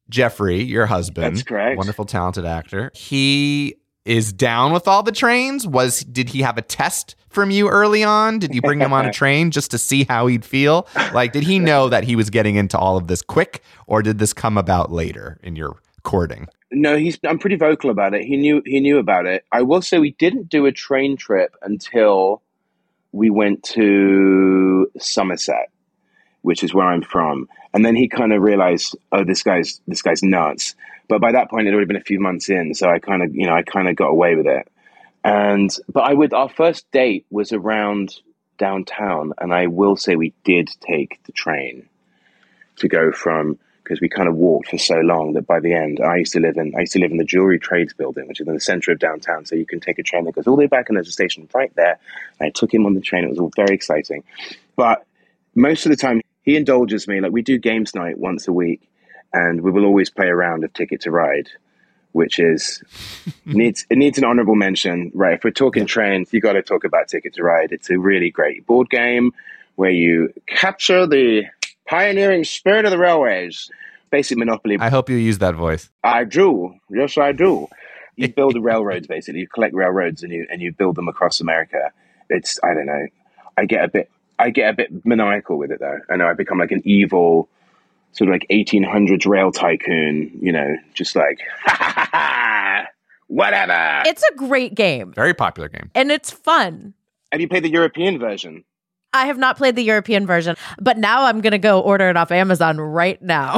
Jeffrey, your husband, That's correct. wonderful, talented actor, he is down with all the trains. Was did he have a test from you early on? Did you bring him on a train just to see how he'd feel? Like, did he know that he was getting into all of this quick, or did this come about later in your courting? No, he's. I'm pretty vocal about it. He knew. He knew about it. I will say we didn't do a train trip until we went to Somerset, which is where I'm from. And then he kind of realized, oh, this guy's this guy's nuts. But by that point, it had already been a few months in, so I kind of, you know, I kind of got away with it. And but I would. Our first date was around downtown, and I will say we did take the train to go from, because we kind of walked for so long that by the end, I used to live in I used to live in the Jewelry Trades Building, which is in the center of downtown. So you can take a train that goes all the way back, and there's a station right there. And I took him on the train. It was all very exciting. But most of the time, he indulges me. Like, we do games night once a week, and we will always play a round of Ticket to Ride, which is needs it needs an honorable mention, right? If we're talking trains, you got to talk about Ticket to Ride. It's a really great board game where you capture the pioneering spirit of the railways. Basic Monopoly. I hope you use that voice. I do. Yes, I do. You build the railroads, basically. You collect railroads and you and you build them across America. It's, I don't know. I get a bit I get a bit maniacal with it, though. I know I become like an evil sort of like eighteen hundreds rail tycoon, you know, just like, ha, ha, ha, ha, whatever. It's a great game. Very popular game. And it's fun. Have you played the European version? I have not played the European version, but now I'm going to go order it off Amazon right now.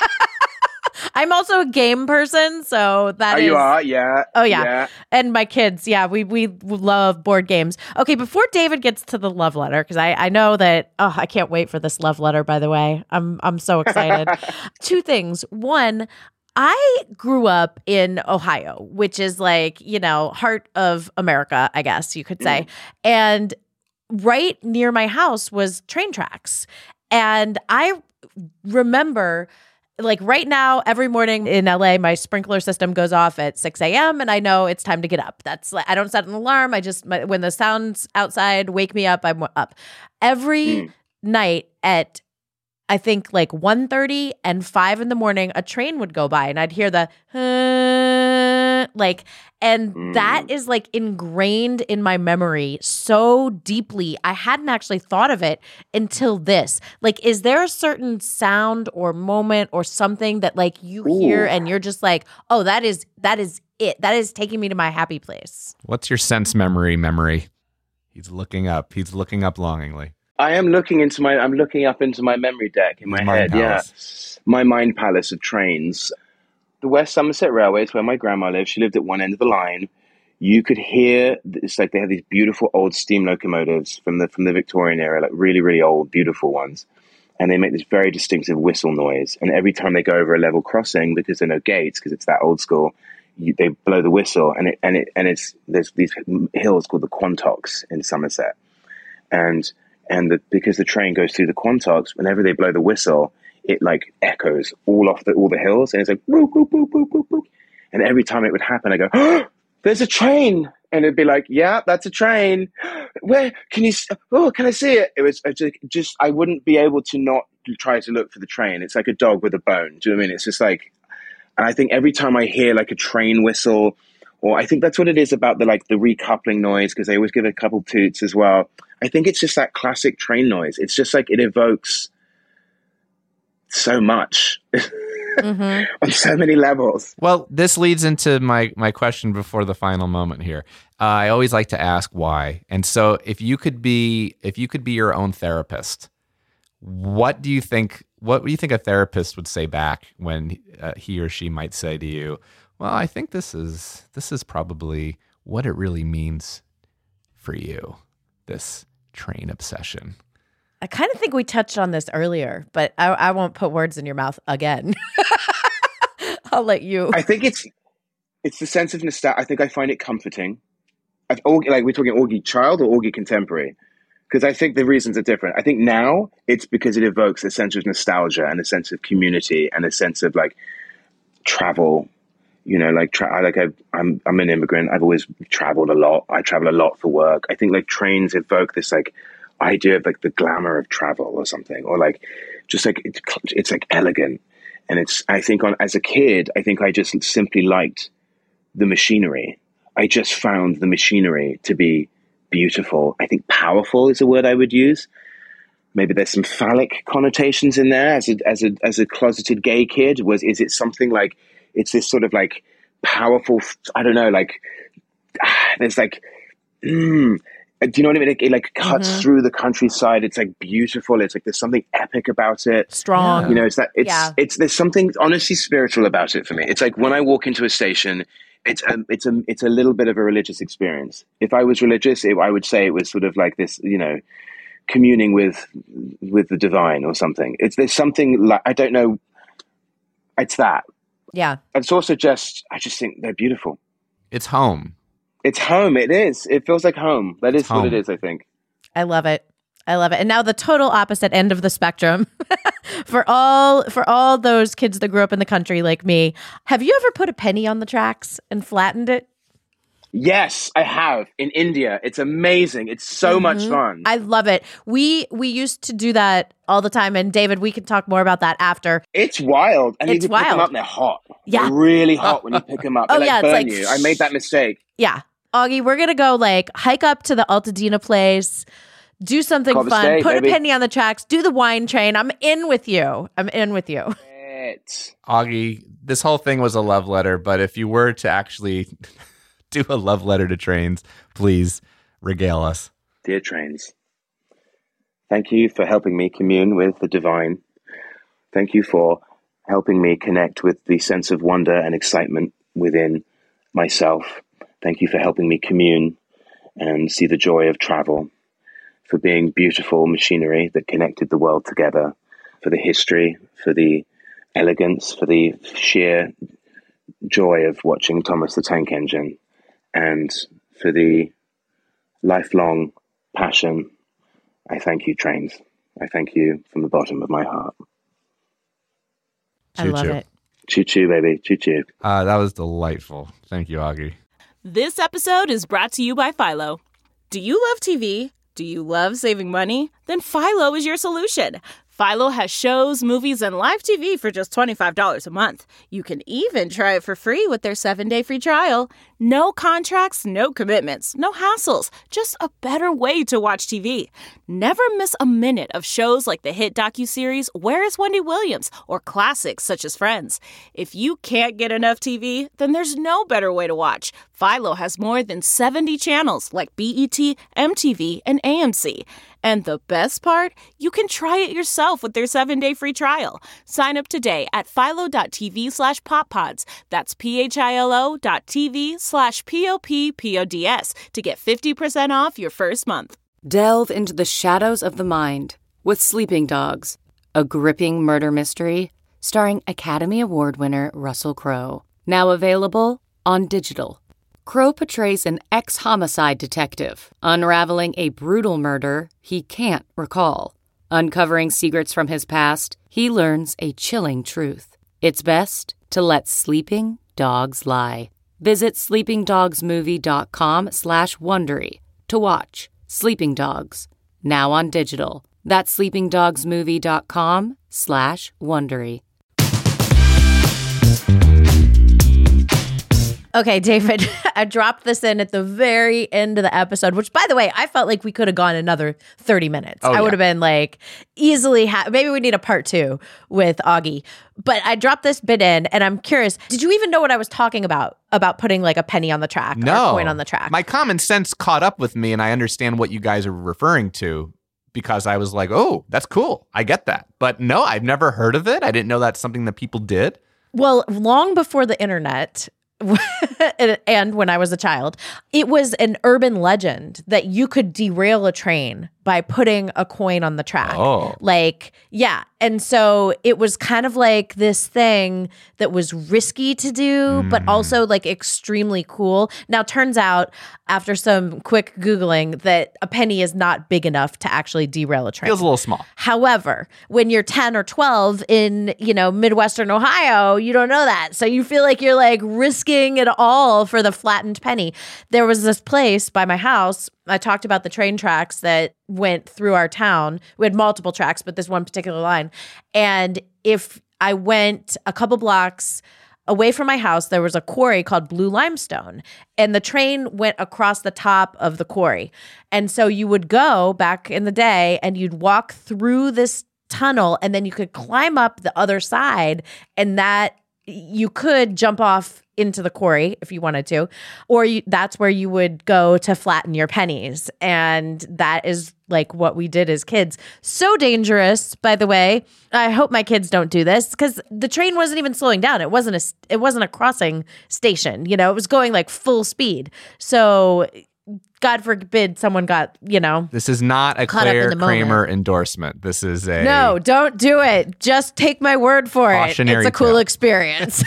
I'm also a game person, so that oh, is... you are? Yeah. Oh, yeah. yeah. And my kids, yeah, we we love board games. Okay, before David gets to the love letter, because I, I know that, oh, I can't wait for this love letter, by the way. I'm I'm so excited. Two things. One, I grew up in Ohio, which is like, you know, heart of America, I guess you could say. Mm. And right near my house was train tracks. And I remember... Like right now, every morning in L A, my sprinkler system goes off at six a.m. and I know it's time to get up. That's like, I don't set an alarm. I just, my, when the sounds outside wake me up, I'm up. Every mm. night at, I think like one thirty and five in the morning, a train would go by and I'd hear the, uh, like, and mm. that is like ingrained in my memory so deeply. I hadn't actually thought of it until this. Like, is there a certain sound or moment or something that like you Ooh. hear and you're just like, oh, that is, that is it. That is taking me to my happy place. What's your sense memory memory? He's looking up. He's looking up longingly. I am looking into my, I'm looking up into my memory deck in my head. Palace. Yeah. My mind palace of trains. The West Somerset Railway is where my grandma lived. She lived at one end of the line. You could hear, it's like they have these beautiful old steam locomotives from the from the Victorian era, like really, really old, beautiful ones. And they make this very distinctive whistle noise. And every time they go over a level crossing, because there are no gates, because it's that old school, you, they blow the whistle. And it and it and it's there's these hills called the Quantocks in Somerset. And and the, because the train goes through the Quantocks, whenever they blow the whistle, it like echoes all off the, all the hills, and it's like boop, boop, boop, boop, boop, boop. And every time it would happen, I go, oh, there's a train, and it'd be like, yeah, that's a train. Where can you? Oh, can I see it? It was just, just I wouldn't be able to not try to look for the train. It's like a dog with a bone. Do you know what I mean? It's just like, and I think every time I hear like a train whistle, or I think that's what it is about the like the recoupling noise, because they always give it a couple toots as well. I think it's just that classic train noise. It's just like it evokes so much mm-hmm. on so many levels. Well, this leads into my my question before the final moment here. Uh, I always like to ask why. And so if you could be if you could be your own therapist, what do you think what do you think a therapist would say back when uh, he or she might say to you, well, I think this is this is probably what it really means for you, this train obsession? I kind of think we touched on this earlier, but I, I won't put words in your mouth again. I'll let you. I think it's it's the sense of nostalgia. I think I find it comforting. I've, like we're talking Augie child or Augie contemporary, because I think the reasons are different. I think now it's because it evokes a sense of nostalgia and a sense of community and a sense of like travel. You know, like tra- like I, I'm I'm an immigrant. I've always traveled a lot. I travel a lot for work. I think like trains evoke this like idea of like the glamour of travel or something, or like just like it's, it's like elegant. And it's, I think on, as a kid, I think I just simply liked the machinery. I just found the machinery to be beautiful. I think powerful is a word I would use. Maybe there's some phallic connotations in there as a, as a, as a closeted gay kid. Was, is it something like, it's this sort of like powerful, I don't know, like, ah, there's like, mm, do you know what I mean? It, it like cuts mm-hmm. through the countryside. It's like beautiful. It's like there's something epic about it. Strong. You know, it's that it's yeah. it's there's something honestly spiritual about it for me. It's like when I walk into a station, it's a it's a it's a little bit of a religious experience. If I was religious, it, I would say it was sort of like this, you know, communing with with the divine or something. It's there's something like, I don't know. It's that. Yeah. It's also just I just think they're beautiful. It's home. It's home. It is. It feels like home. That is it's home. What it is, I think. I love it. I love it. And now the total opposite end of the spectrum for all for all those kids that grew up in the country like me. Have you ever put a penny on the tracks and flattened it? Yes, I have. In India. It's amazing. It's so mm-hmm. much fun. I love it. We we used to do that all the time. And David, we can talk more about that after. It's wild. And it's you wild. pick them up and they're hot. Yeah. They're really hot when you pick them up. They oh, like yeah, burn it's like, you. I made that mistake. Yeah. Augie, we're going to go like hike up to the Altadena place, do something Culver fun, State, put baby. a penny on the tracks, do the wine train. I'm in with you. I'm in with you. It. Augie, this whole thing was a love letter, but if you were to actually do a love letter to trains, please regale us. Dear trains, thank you for helping me commune with the divine. Thank you for helping me connect with the sense of wonder and excitement within myself. Thank you for helping me commune and see the joy of travel, for being beautiful machinery that connected the world together, for the history, for the elegance, for the sheer joy of watching Thomas the Tank Engine, and for the lifelong passion. I thank you, trains. I thank you from the bottom of my heart. I love it. Choo-choo, baby. Choo-choo. Uh, that was delightful. Thank you, Augie. This episode is brought to you by Philo. Do you love T V? Do you love saving money? Then Philo is your solution. Philo has shows, movies, and live T V for just twenty-five dollars a month. You can even try it for free with their seven-day free trial. No contracts, no commitments, no hassles. Just a better way to watch T V. Never miss a minute of shows like the hit docuseries Where is Wendy Williams? Or classics such as Friends. If you can't get enough T V, then there's no better way to watch. Philo has more than seventy channels like B E T, M T V, and A M C. And the best part? You can try it yourself with their seven-day free trial. Sign up today at philo.tv slash poppods. That's P-H-I-L-O dot TV slash P-O-P-P-O-D-S to get fifty percent off your first month. Delve into the shadows of the mind with Sleeping Dogs, a gripping murder mystery starring Academy Award winner Russell Crowe. Now available on digital. Crowe portrays an ex-homicide detective unraveling a brutal murder he can't recall. Uncovering secrets from his past, he learns a chilling truth. It's best to let sleeping dogs lie. Visit sleepingdogsmovie.com slash Wondery to watch Sleeping Dogs, now on digital. That's sleepingdogsmovie.com slash Wondery. Okay, David, I dropped this in at the very end of the episode, which, by the way, I felt like we could have gone another thirty minutes. Oh, I yeah. would have been like easily, ha- maybe we need a part two with Augie. But I dropped this bit in and I'm curious, did you even know what I was talking about, about putting like a penny on the track No. or a coin on the track? My common sense caught up with me and I understand what you guys are referring to because I was like, oh, that's cool. I get that. But no, I've never heard of it. I didn't know that's something that people did. Well, long before the internet, and when I was a child, it was an urban legend that you could derail a train by putting a coin on the track. Oh. Like, yeah. And so it was kind of like this thing that was risky to do, mm. but also like extremely cool. Now, turns out after some quick Googling that a penny is not big enough to actually derail a train. Feels a little small. However, when you're ten or twelve in, you know, Midwestern Ohio, you don't know that. So you feel like you're like risking it all for the flattened penny. There was this place by my house. I talked about the train tracks that went through our town. We had multiple tracks, but this one particular line. And if I went a couple blocks away from my house. There was a quarry called Blue Limestone, and the train went across the top of the quarry. And so you would go back in the day and you'd walk through this tunnel, and then you could climb up the other side, and that you could jump off into the quarry if you wanted to, or you, that's where you would go to flatten your pennies. And that is like what we did as kids. So dangerous, by the way. I hope my kids don't do this, because the train wasn't even slowing down. It wasn't a it wasn't a crossing station. You know, it was going like full speed. So God forbid someone got, you know. This is not a Claire Kramer endorsement. This is a no. Don't do it. Just take my word for it. It's a cool tale. experience.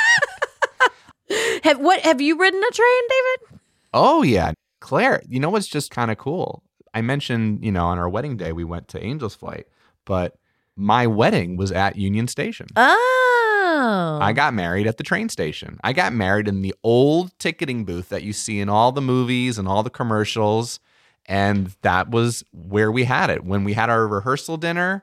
Have what have you ridden a train, David? Oh yeah, Claire. You know what's just kind of cool? I mentioned, you know, on our wedding day we went to Angel's Flight, but my wedding was at Union Station. Oh. I got married at the train station. I got married in the old ticketing booth that you see in all the movies and all the commercials, and that was where we had it. When we had our rehearsal dinner,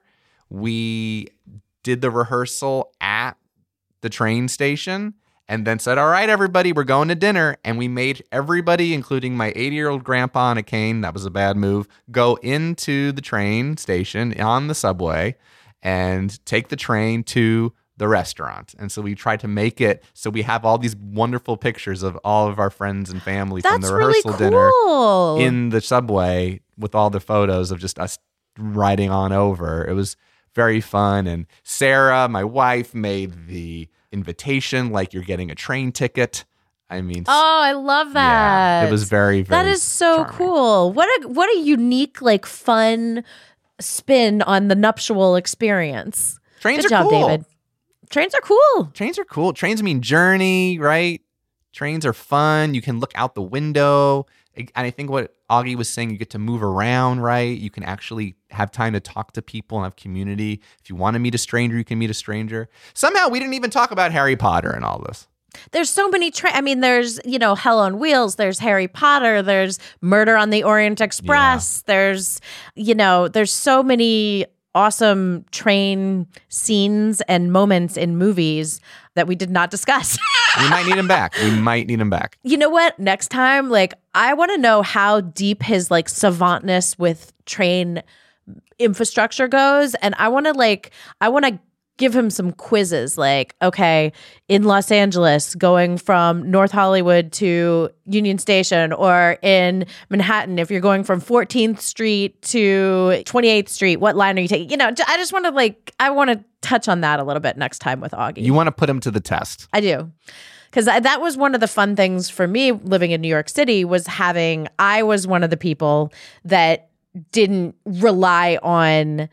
we did the rehearsal at the train station. And then said, all right, everybody, we're going to dinner. And we made everybody, including my eighty-year-old grandpa on a cane, that was a bad move, go into the train station on the subway and take the train to the restaurant. And so we tried to make it so we have all these wonderful pictures of all of our friends and family That's from the rehearsal really cool. dinner in the subway with all the photos of just us riding on over. It was very fun. And Sarah, my wife, made the invitation like you're getting a train ticket. I mean, oh, I love that. Yeah, it was very, very That is so charming. cool. What a what a unique, like, fun spin on the nuptial experience. Trains Good are job, cool. David. Trains are cool. Trains are cool. Trains mean journey, right? Trains are fun. You can look out the window. And I think what Augie was saying, you get to move around, right? You can actually have time to talk to people and have community. If you want to meet a stranger, you can meet a stranger. Somehow we didn't even talk about Harry Potter and all this. There's so many trains. I mean, there's, you know, Hell on Wheels. There's Harry Potter. There's Murder on the Orient Express. Yeah. There's, you know, there's so many awesome train scenes and moments in movies that we did not discuss. We might need him back. We might need him back. You know what? Next time, like, I want to know how deep his, like, savantness with train infrastructure goes. And I want to, like, I want to give him some quizzes. Like, okay, in Los Angeles, going from North Hollywood to Union Station, or in Manhattan, if you're going from fourteenth Street to twenty-eighth Street, what line are you taking? You know, I just want to, like, I want to touch on that a little bit next time with Augie. You want to put him to the test. I do. Because that was one of the fun things for me living in New York City, was having, I was one of the people that didn't rely on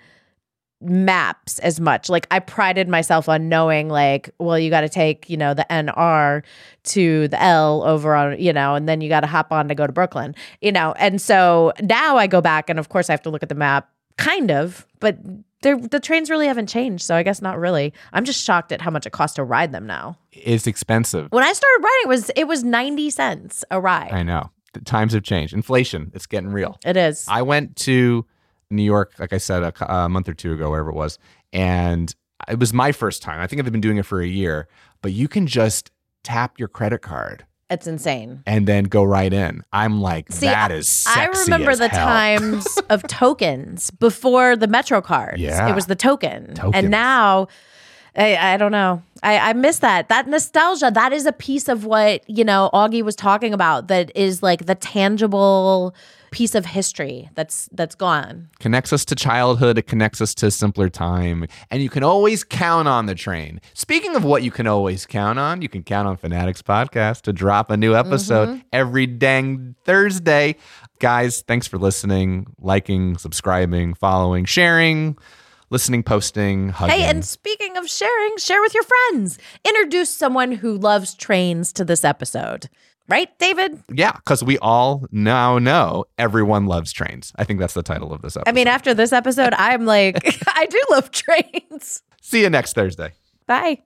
maps as much. Like, I prided myself on knowing, like, well, you got to take, you know, the N R to the L over on, you know, and then you got to hop on to go to Brooklyn, you know. And so now I go back, and of course I have to look at the map, kind of, but the trains really haven't changed, so I guess not really. I'm just shocked at how much it costs to ride them now. It's expensive. When I started riding, it was it was ninety cents a ride. I know. The times have changed. Inflation, it's getting real. It is. I went to New York, like I said, a, a month or two ago, wherever it was, and it was my first time. I think I've been doing it for a year, but you can just tap your credit card. It's insane. And then go right in. I'm like, See, that is sexy I remember as the hell. times of tokens before the Metro cards. Yeah. It was the token. Tokens. And now, I, I don't know. I, I miss that. That nostalgia, that is a piece of what, you know, Augie was talking about, that is like the tangible piece of history that's that's gone. Connects us to childhood. It connects us to a simpler time. And you can always count on the train. Speaking of what you can always count on, you can count on Fanatics Podcast to drop a new episode Mm-hmm. every dang Thursday. Guys, thanks for listening, liking, subscribing, following, sharing, listening, posting, hugging. Hey, and speaking of sharing, share with your friends. Introduce someone who loves trains to this episode. Right, David? Yeah, because we all now know everyone loves trains. I think that's the title of this episode. I mean, after this episode, I'm like, I do love trains. See you next Thursday. Bye.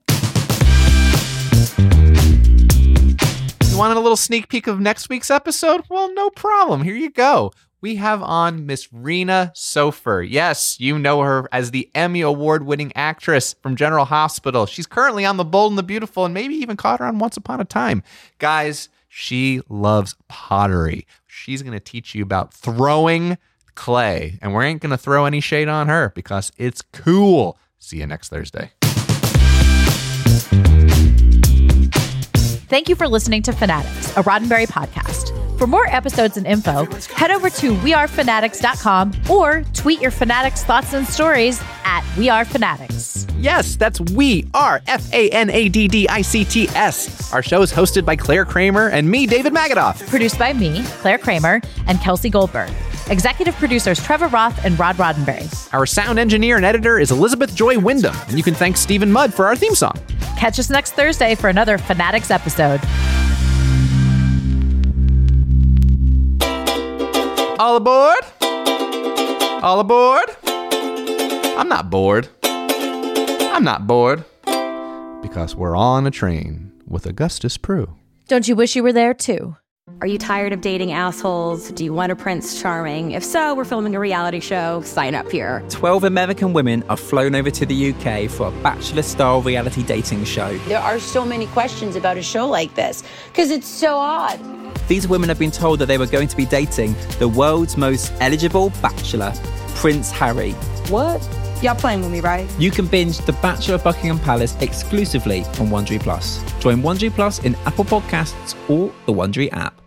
You wanted a little sneak peek of next week's episode? Well, no problem. Here you go. we have on Miss Rena Sofer. Yes, you know her as the Emmy Award-winning actress from General Hospital. She's currently on The Bold and the Beautiful and maybe even caught her on Once Upon a Time. Guys, she loves pottery. She's going to teach you about throwing clay, and we ain't going to throw any shade on her because it's cool. See you next Thursday. Thank you for listening to Fanatics, a Roddenberry podcast. For more episodes and info, head over to we are fanatics dot com or tweet your Fanatics thoughts and stories at wearefanatics. Yes, that's We Are, F A N A D D I C T S. Our show is hosted by Claire Kramer and me, David Magadoff. Produced by me, Claire Kramer, and Kelsey Goldberg. Executive producers Trevor Roth and Rod Roddenberry. Our sound engineer and editor is Elizabeth Joy Wyndham, and you can thank Stephen Mudd for our theme song. Catch us next Thursday for another Fanatics episode. All aboard? All aboard? I'm not bored. I'm not bored. Because we're on a train with Augustus Prew. Don't you wish you were there too? Are you tired of dating assholes? Do you want a Prince Charming? If so, we're filming a reality show. Sign up here. Twelve American women are flown over to the U K for a bachelor-style reality dating show. There are so many questions about a show like this because it's so odd. These women have been told that they were going to be dating the world's most eligible bachelor, Prince Harry. What? Y'all playing with me, right? You can binge The Bachelor of Buckingham Palace exclusively on Wondery Plus. Join Wondery Plus in Apple Podcasts or the Wondery app.